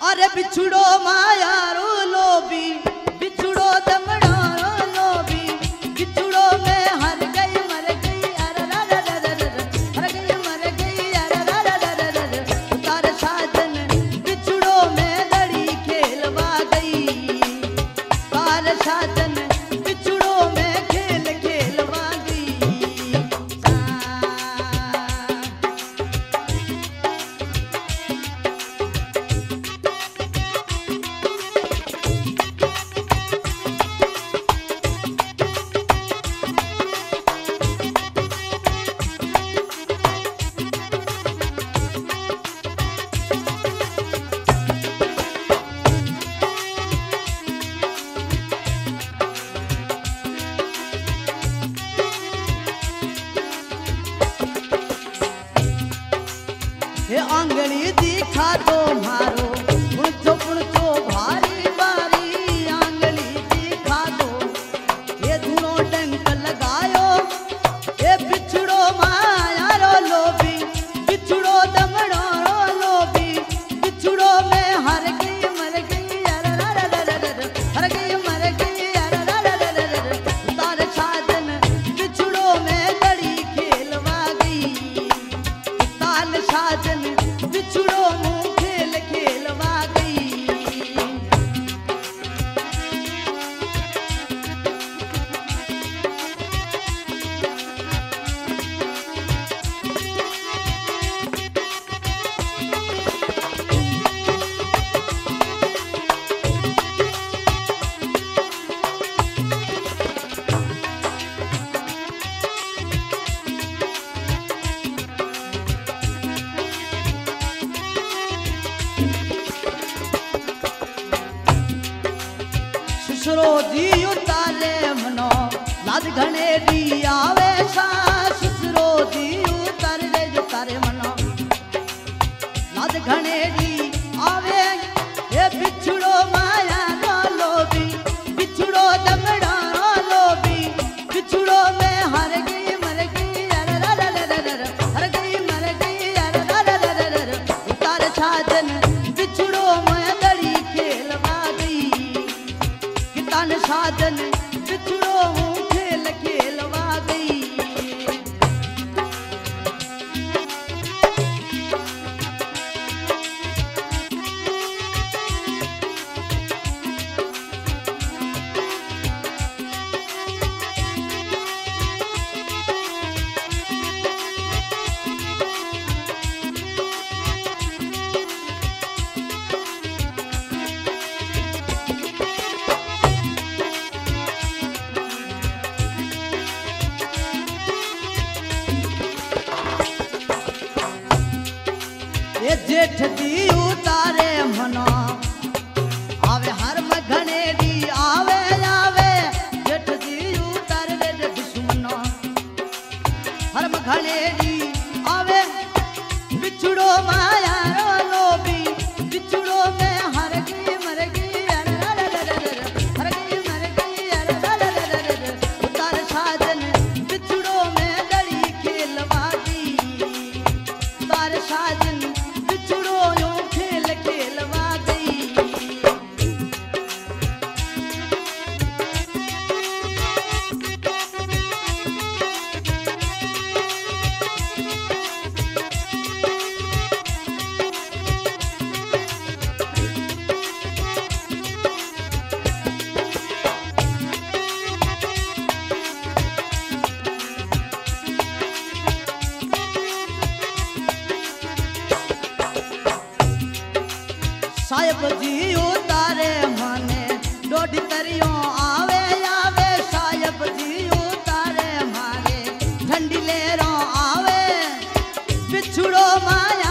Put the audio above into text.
अरे बिछुड़ो माया रो लोभी बिछुड़ो दमड़ा रो लोभी बिछुड़ो में हर गई मर गई अरे रा रा रा रा हर गई मर गई अरे रा रा रा रा उतार साजन बिछुड़ो में लड़ी खेलवा गई तार साजन बिछुड़ो में खेल खेलवा गई हे आंगली दिखा दो मारो पुणचो भारी बारी आंगली दिखा दो ये दोनों डंक लगायो ये बिछड़ो माया रो लोभी बिछड़ो दमड़ो रो लोभी बिछड़ो में हर गई मर गई अरे रा रा रा रा हर गई मर गई अरे रा रा रा रा तार साजन बिछड़ो में लड़ी खेलवा गई ताल साजन बिछड़ो मुँह खेल खेलवा गई ससुरो जी उतारे मनो लाद घने दी आवे सा ससुरो जी उतारे जो तारे मनो लाद घने दी आवे ये बिछड़ो माया रो लोभी बिछड़ो दमड़ा रो लोभी बिछड़ो में हर गई मर गई अरे रा रा रा रा हर गई मर गई अरे रा रा रा रा उतार साजन बिछड़ो में लड़ी खेलवा गई तान साजन बिछड़ो खेल खेलवा गई ये जेठ दी उतारे मनो आवे हर मघने दी आवे आवे जेठ दी उतारे रे दुश्मनो हर मघने दी आवे बिछड़ो माया रो लोभी बिछड़ो में हर गई मर गई अरे रा रा रा रा हर गई मर गई अरे रा रा रा रा उतार साजन बिछड़ो में लड़ी खेलवा गई तार साजन बिछड़ो यूं खेल खेलवा गई साहिब जी उतारे माने डोडी करियो आवे आवे साहिब जी उतारे मारे ठंडी लेरो आवे बिछड़ो माया